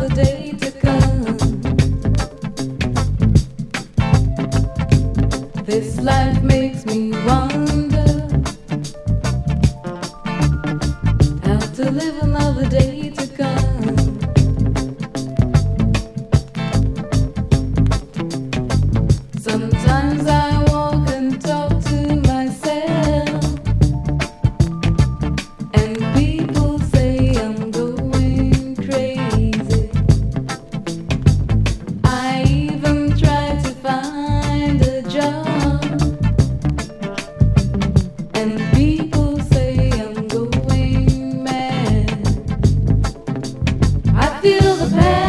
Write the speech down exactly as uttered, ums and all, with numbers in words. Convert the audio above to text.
another day to come. This life makes me wonder how to live another day to come. Sometimes I walk and talk to myself, and people say I'm going crazy. I even try to find a job, and people say I'm going mad. I feel the pain.